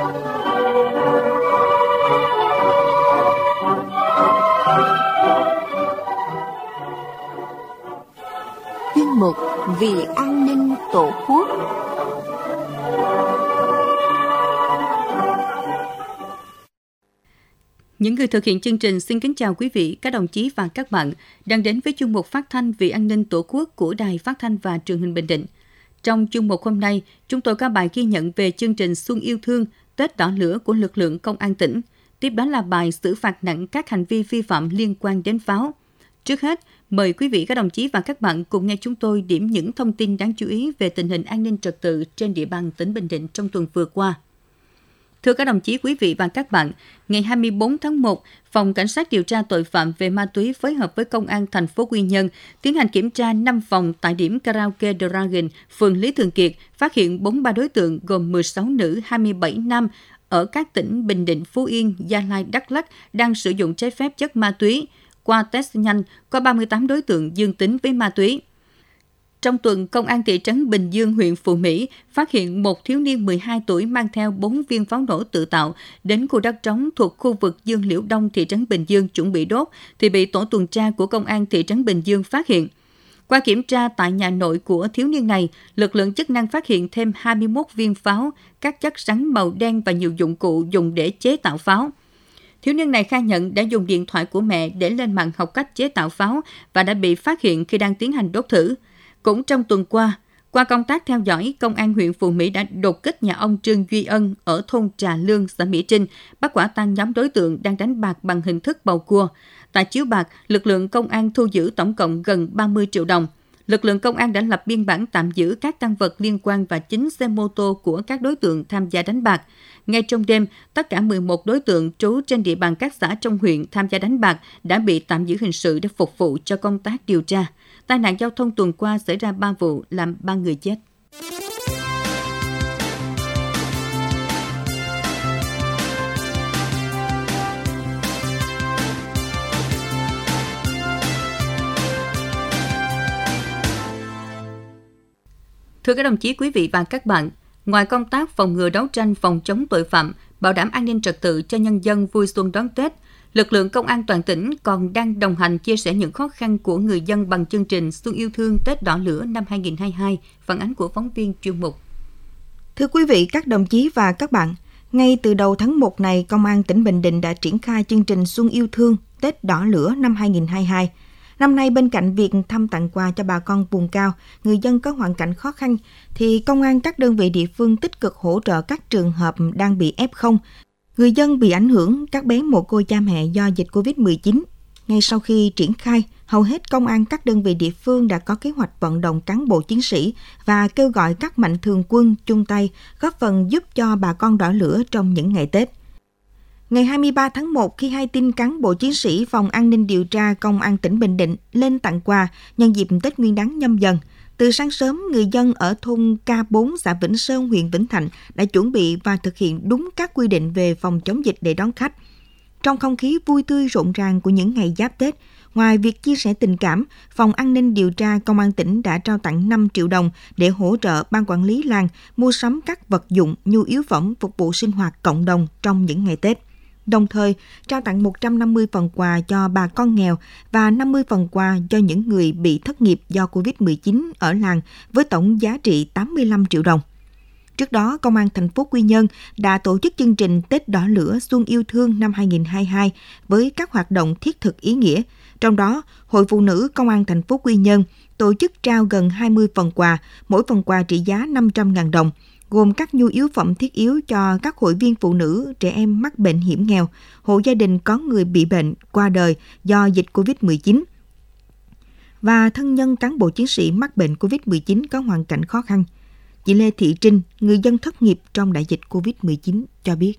Chuyên mục Vì an ninh Tổ quốc. Những người thực hiện chương trình xin kính chào quý vị, các đồng chí và các bạn đang đến với chuyên mục phát thanh Vì an ninh Tổ quốc của Đài Phát thanh và Truyền hình Bình Định. Trong chuyên mục hôm nay, chúng tôi có bài ghi nhận về chương trình Xuân yêu thương, Tết đỏ lửa của lực lượng công an tỉnh. Tiếp đó là bài xử phạt nặng các hành vi vi phạm liên quan đến pháo. Trước hết, mời quý vị, các đồng chí và các bạn cùng nghe chúng tôi điểm những thông tin đáng chú ý về tình hình an ninh trật tự trên địa bàn tỉnh Bình Định trong tuần vừa qua. Thưa các đồng chí, quý vị và các bạn, ngày 24 tháng 1, Phòng Cảnh sát điều tra tội phạm về ma túy phối hợp với Công an thành phố Quy Nhơn tiến hành kiểm tra 5 phòng tại điểm karaoke Dragon, phường Lý Thường Kiệt, phát hiện 43 đối tượng gồm 16 nữ, 27 nam ở các tỉnh Bình Định, Phú Yên, Gia Lai, Đắk Lắk đang sử dụng trái phép chất ma túy. Qua test nhanh, có 38 đối tượng dương tính với ma túy. Trong tuần, Công an thị trấn Bình Dương, huyện Phú Mỹ phát hiện một thiếu niên 12 tuổi mang theo 4 viên pháo nổ tự tạo đến khu đất trống thuộc khu vực Dương Liễu Đông, thị trấn Bình Dương chuẩn bị đốt, thì bị tổ tuần tra của Công an thị trấn Bình Dương phát hiện. Qua kiểm tra tại nhà nội của thiếu niên này, lực lượng chức năng phát hiện thêm 21 viên pháo, các chất rắn màu đen và nhiều dụng cụ dùng để chế tạo pháo. Thiếu niên này khai nhận đã dùng điện thoại của mẹ để lên mạng học cách chế tạo pháo và đã bị phát hiện khi đang tiến hành đốt thử. Cũng trong tuần qua công tác theo dõi, Công an huyện Phú Mỹ đã đột kích nhà ông Trương Duy Ân ở thôn Trà Lương, xã Mỹ Trinh, bắt quả tang nhóm đối tượng đang đánh bạc bằng hình thức bầu cua. Tại chiếu bạc, lực lượng công an thu giữ tổng cộng gần 30 triệu đồng. Lực lượng công an đã lập biên bản tạm giữ các tang vật liên quan và 9 xe mô tô của các đối tượng tham gia đánh bạc. Ngay trong đêm, tất cả 11 đối tượng trú trên địa bàn các xã trong huyện tham gia đánh bạc đã bị tạm giữ hình sự để phục vụ cho công tác điều tra. Tai nạn giao thông tuần qua xảy ra 3 vụ, làm 3 người chết. Thưa các đồng chí, quý vị và các bạn, ngoài công tác phòng ngừa đấu tranh phòng chống tội phạm, bảo đảm an ninh trật tự cho nhân dân vui xuân đón Tết, lực lượng công an toàn tỉnh còn đang đồng hành chia sẻ những khó khăn của người dân bằng chương trình Xuân yêu thương Tết đỏ lửa năm 2022, phản ánh của phóng viên chuyên mục. Thưa quý vị, các đồng chí và các bạn, ngay từ đầu tháng 1 này, Công an tỉnh Bình Định đã triển khai chương trình Xuân yêu thương Tết đỏ lửa năm 2022. Năm nay, bên cạnh việc thăm tặng quà cho bà con vùng cao, người dân có hoàn cảnh khó khăn, thì công an các đơn vị địa phương tích cực hỗ trợ các trường hợp đang bị F0, người dân bị ảnh hưởng, các bé mồ côi cha mẹ do dịch Covid-19. Ngay sau khi triển khai, hầu hết công an các đơn vị địa phương đã có kế hoạch vận động cán bộ chiến sĩ và kêu gọi các mạnh thường quân chung tay góp phần giúp cho bà con đỏ lửa trong những ngày Tết. Ngày 23 tháng 1, khi hay tin cán bộ chiến sĩ Phòng An ninh điều tra Công an tỉnh Bình Định lên tặng quà nhân dịp Tết Nguyên đán Nhâm Dần, từ sáng sớm, người dân ở thôn K4, xã Vĩnh Sơn, huyện Vĩnh Thạnh đã chuẩn bị và thực hiện đúng các quy định về phòng chống dịch để đón khách. Trong không khí vui tươi rộn ràng của những ngày giáp Tết, ngoài việc chia sẻ tình cảm, Phòng An ninh điều tra Công an tỉnh đã trao tặng 5 triệu đồng để hỗ trợ ban quản lý làng mua sắm các vật dụng, nhu yếu phẩm phục vụ sinh hoạt cộng đồng trong những ngày Tết. Đồng thời, trao tặng 150 phần quà cho bà con nghèo và 50 phần quà cho những người bị thất nghiệp do Covid-19 ở làng với tổng giá trị 85 triệu đồng. Trước đó, Công an thành phố Quy Nhơn đã tổ chức chương trình Tết đỏ lửa Xuân yêu thương năm 2022 với các hoạt động thiết thực ý nghĩa. Trong đó, Hội Phụ nữ Công an thành phố Quy Nhơn tổ chức trao gần 20 phần quà, mỗi phần quà trị giá 500.000 đồng, gồm các nhu yếu phẩm thiết yếu cho các hội viên phụ nữ, trẻ em mắc bệnh hiểm nghèo, hộ gia đình có người bị bệnh, qua đời do dịch Covid-19 và thân nhân cán bộ chiến sĩ mắc bệnh Covid-19 có hoàn cảnh khó khăn. Chị Lê Thị Trinh, người dân thất nghiệp trong đại dịch Covid-19 cho biết.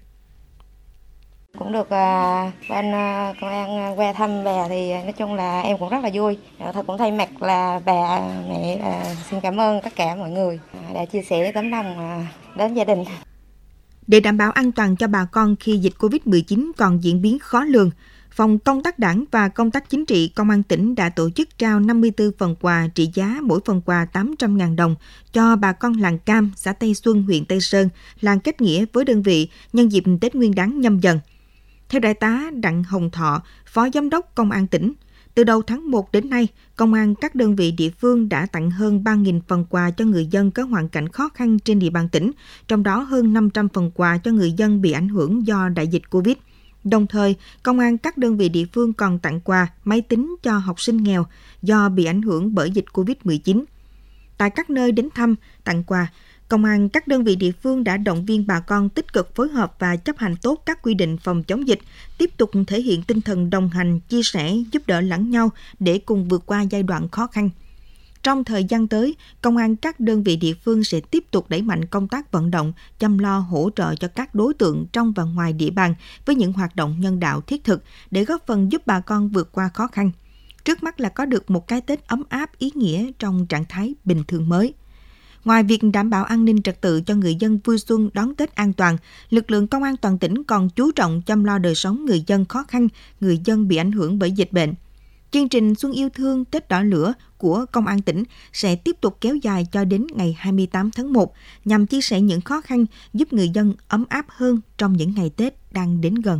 Cũng được bên công an qua thăm về thì nói chung là em cũng rất là vui. Thật cũng thay mặt là bà mẹ xin cảm ơn tất cả mọi người đã chia sẻ tấm lòng đến gia đình. Để đảm bảo an toàn cho bà con khi dịch Covid-19 còn diễn biến khó lường, Phòng Công tác Đảng và Công tác Chính trị Công an tỉnh đã tổ chức trao 54 phần quà trị giá mỗi phần quà 800.000 đồng cho bà con làng Cam, xã Tây Xuân, huyện Tây Sơn, làng kết nghĩa với đơn vị nhân dịp Tết Nguyên đán Nhâm Dần. Theo Đại tá Đặng Hồng Thọ, Phó Giám đốc Công an tỉnh, từ đầu tháng 1 đến nay, Công an các đơn vị địa phương đã tặng hơn 3.000 phần quà cho người dân có hoàn cảnh khó khăn trên địa bàn tỉnh, trong đó hơn 500 phần quà cho người dân bị ảnh hưởng do đại dịch Covid. Đồng thời, Công an các đơn vị địa phương còn tặng quà, máy tính cho học sinh nghèo do bị ảnh hưởng bởi dịch Covid-19. Tại các nơi đến thăm, tặng quà, Công an các đơn vị địa phương đã động viên bà con tích cực phối hợp và chấp hành tốt các quy định phòng chống dịch, tiếp tục thể hiện tinh thần đồng hành, chia sẻ, giúp đỡ lẫn nhau để cùng vượt qua giai đoạn khó khăn. Trong thời gian tới, Công an các đơn vị địa phương sẽ tiếp tục đẩy mạnh công tác vận động, chăm lo hỗ trợ cho các đối tượng trong và ngoài địa bàn với những hoạt động nhân đạo thiết thực để góp phần giúp bà con vượt qua khó khăn. Trước mắt là có được một cái Tết ấm áp ý nghĩa trong trạng thái bình thường mới. Ngoài việc đảm bảo an ninh trật tự cho người dân vui xuân đón Tết an toàn, lực lượng công an toàn tỉnh còn chú trọng chăm lo đời sống người dân khó khăn, người dân bị ảnh hưởng bởi dịch bệnh. Chương trình Xuân yêu thương Tết đỏ lửa của Công an tỉnh sẽ tiếp tục kéo dài cho đến ngày 28 tháng 1 nhằm chia sẻ những khó khăn, giúp người dân ấm áp hơn trong những ngày Tết đang đến gần.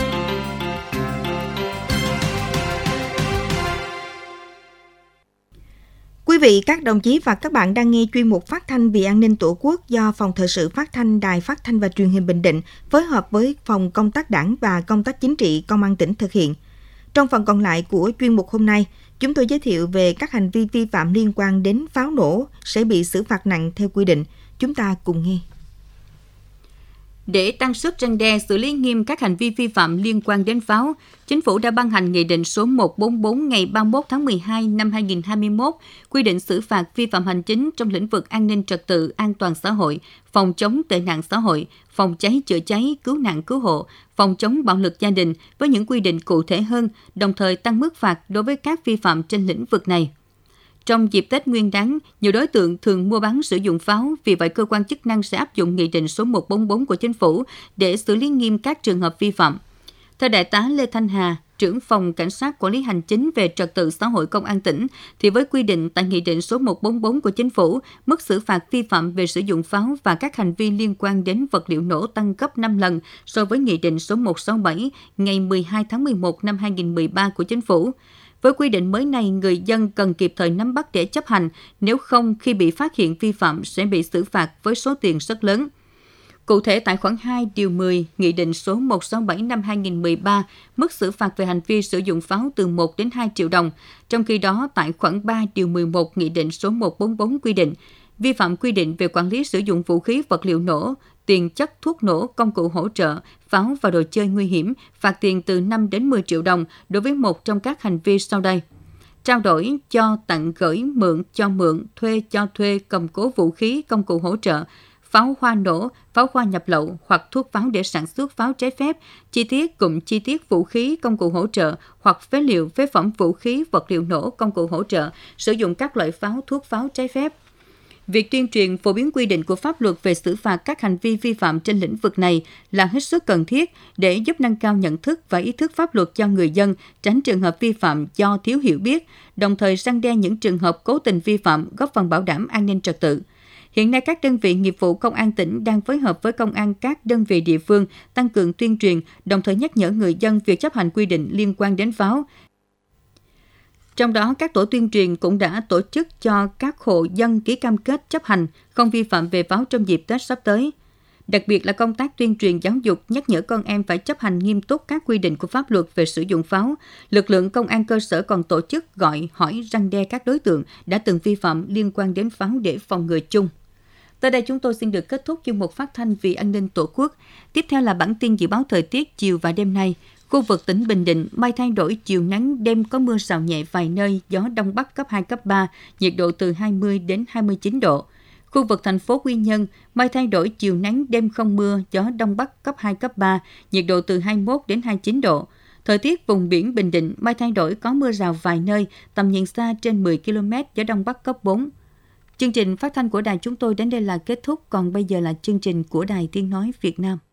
Quý vị, các đồng chí và các bạn đang nghe chuyên mục Phát thanh vì an ninh Tổ quốc do Phòng Thời sự Phát thanh Đài Phát thanh và Truyền hình Bình Định phối hợp với Phòng Công tác Đảng và Công tác Chính trị Công an tỉnh thực hiện. Trong phần còn lại của chuyên mục hôm nay, chúng tôi giới thiệu về các hành vi vi phạm liên quan đến pháo nổ sẽ bị xử phạt nặng theo quy định. Chúng ta cùng nghe. Để tăng sức răn đe xử lý nghiêm các hành vi vi phạm liên quan đến pháo, Chính phủ đã ban hành Nghị định số 144 ngày 31 tháng 12 năm 2021 quy định xử phạt vi phạm hành chính trong lĩnh vực an ninh trật tự, an toàn xã hội, phòng chống tệ nạn xã hội, phòng cháy chữa cháy, cứu nạn cứu hộ, phòng chống bạo lực gia đình với những quy định cụ thể hơn, đồng thời tăng mức phạt đối với các vi phạm trên lĩnh vực này. Trong dịp Tết Nguyên đán, nhiều đối tượng thường mua bán sử dụng pháo, vì vậy cơ quan chức năng sẽ áp dụng Nghị định số 144 của Chính phủ để xử lý nghiêm các trường hợp vi phạm. Theo Đại tá Lê Thanh Hà, trưởng phòng Cảnh sát Quản lý Hành chính về Trật tự xã hội Công an tỉnh, thì với quy định tại Nghị định số 144 của Chính phủ, mức xử phạt vi phạm về sử dụng pháo và các hành vi liên quan đến vật liệu nổ tăng gấp 5 lần so với Nghị định số 167 ngày 12 tháng 11 năm 2013 của Chính phủ. Với quy định mới này, người dân cần kịp thời nắm bắt để chấp hành, nếu không khi bị phát hiện vi phạm sẽ bị xử phạt với số tiền rất lớn. Cụ thể tại khoản 2 điều 10 Nghị định số 167 năm 2013, mức xử phạt về hành vi sử dụng pháo từ 1 đến 2 triệu đồng. Trong khi đó, tại khoản 3 điều 11 Nghị định số 144 quy định, vi phạm quy định về quản lý sử dụng vũ khí vật liệu nổ, tiền chất thuốc nổ, công cụ hỗ trợ, pháo và đồ chơi nguy hiểm, phạt tiền từ 5 đến 10 triệu đồng đối với một trong các hành vi sau đây. Trao đổi, cho, tặng, gửi, mượn, cho mượn, thuê, cho thuê, cầm cố vũ khí, công cụ hỗ trợ, pháo hoa nổ, pháo hoa nhập lậu hoặc thuốc pháo để sản xuất pháo trái phép, chi tiết cụm chi tiết vũ khí, công cụ hỗ trợ hoặc phế liệu, phế phẩm vũ khí, vật liệu nổ, công cụ hỗ trợ, sử dụng các loại pháo, thuốc pháo trái phép. Việc tuyên truyền phổ biến quy định của pháp luật về xử phạt các hành vi vi phạm trên lĩnh vực này là hết sức cần thiết để giúp nâng cao nhận thức và ý thức pháp luật cho người dân, tránh trường hợp vi phạm do thiếu hiểu biết, đồng thời răn đe những trường hợp cố tình vi phạm, góp phần bảo đảm an ninh trật tự. Hiện nay, các đơn vị nghiệp vụ Công an tỉnh đang phối hợp với Công an các đơn vị địa phương tăng cường tuyên truyền, đồng thời nhắc nhở người dân việc chấp hành quy định liên quan đến pháo. Trong đó, các tổ tuyên truyền cũng đã tổ chức cho các hộ dân ký cam kết chấp hành, không vi phạm về pháo trong dịp Tết sắp tới. Đặc biệt là công tác tuyên truyền giáo dục, nhắc nhở con em phải chấp hành nghiêm túc các quy định của pháp luật về sử dụng pháo. Lực lượng công an cơ sở còn tổ chức gọi, hỏi, răn đe các đối tượng đã từng vi phạm liên quan đến pháo để phòng ngừa chung. Tới đây chúng tôi xin được kết thúc chuyên mục phát thanh vì an ninh Tổ quốc. Tiếp theo là bản tin dự báo thời tiết chiều và đêm nay. Khu vực tỉnh Bình Định, mây thay đổi, chiều nắng, đêm có mưa rào nhẹ vài nơi, gió Đông Bắc cấp 2, cấp 3, nhiệt độ từ 20 đến 29 độ. Khu vực thành phố Quy Nhơn, mây thay đổi, chiều nắng, đêm không mưa, gió Đông Bắc cấp 2, cấp 3, nhiệt độ từ 21 đến 29 độ. Thời tiết vùng biển Bình Định, mây thay đổi, có mưa rào vài nơi, tầm nhìn xa trên 10 km, gió Đông Bắc cấp 4. Chương trình phát thanh của đài chúng tôi đến đây là kết thúc, còn bây giờ là chương trình của Đài Tiếng Nói Việt Nam.